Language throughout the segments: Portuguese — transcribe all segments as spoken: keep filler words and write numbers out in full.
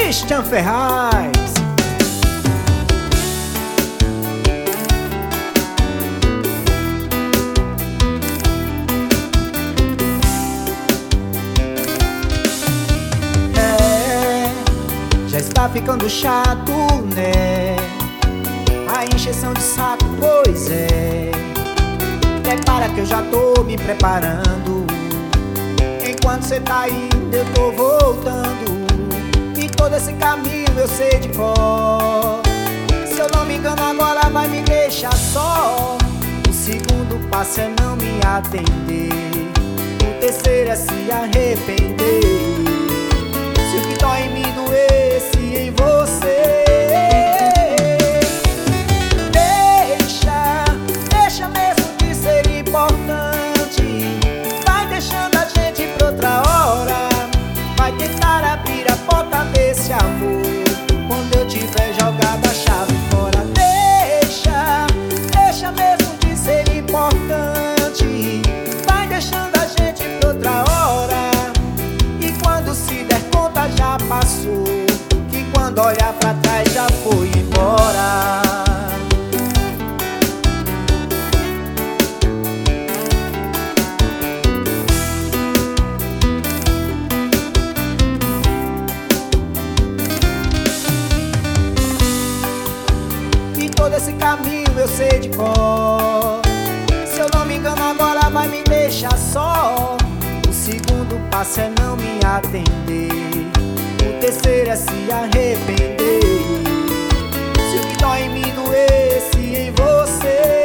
Christian Ferraz. É, já está ficando chato, né? A encheção de saco, pois é. Prepara que eu já tô me preparando. Enquanto cê tá indo, eu tô voltando. E todo esse caminho eu sei de cor. Se eu não me engano, agora vai me deixar só. O segundo passo é não me atender. O terceiro é se arrepender. Se o que dói em mim doesse em você, esse amor, quando eu tiver jogado a chave fora. Deixa, deixa mesmo de ser importante. Vai deixando a gente pra outra hora. E quando se der conta já passou. Que quando olhar pra trás já foi embora. Todo esse caminho eu sei de cor. Se eu não me engano, agora vai me deixar só. O segundo passo é não me atender. O terceiro é se arrepender. Se o que dói em mim doesse em você,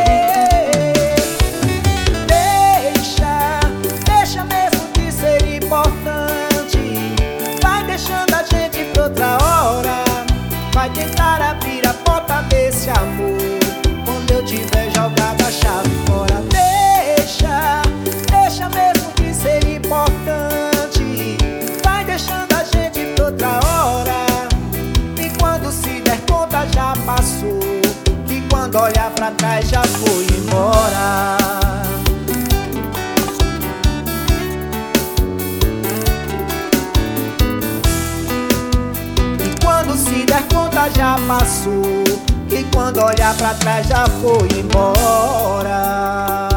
deixa, deixa mesmo de ser importante. Vai deixando a gente pra outra hora. Vai tentar abrir a porta desse amor, quando eu tiver jogado a chave fora. Deixa, deixa mesmo de ser importante. Vai deixando a gente pra outra hora. E quando se der conta já passou. E quando olhar pra trás já foi embora. Se der conta já passou. E quando olhar pra trás já foi embora.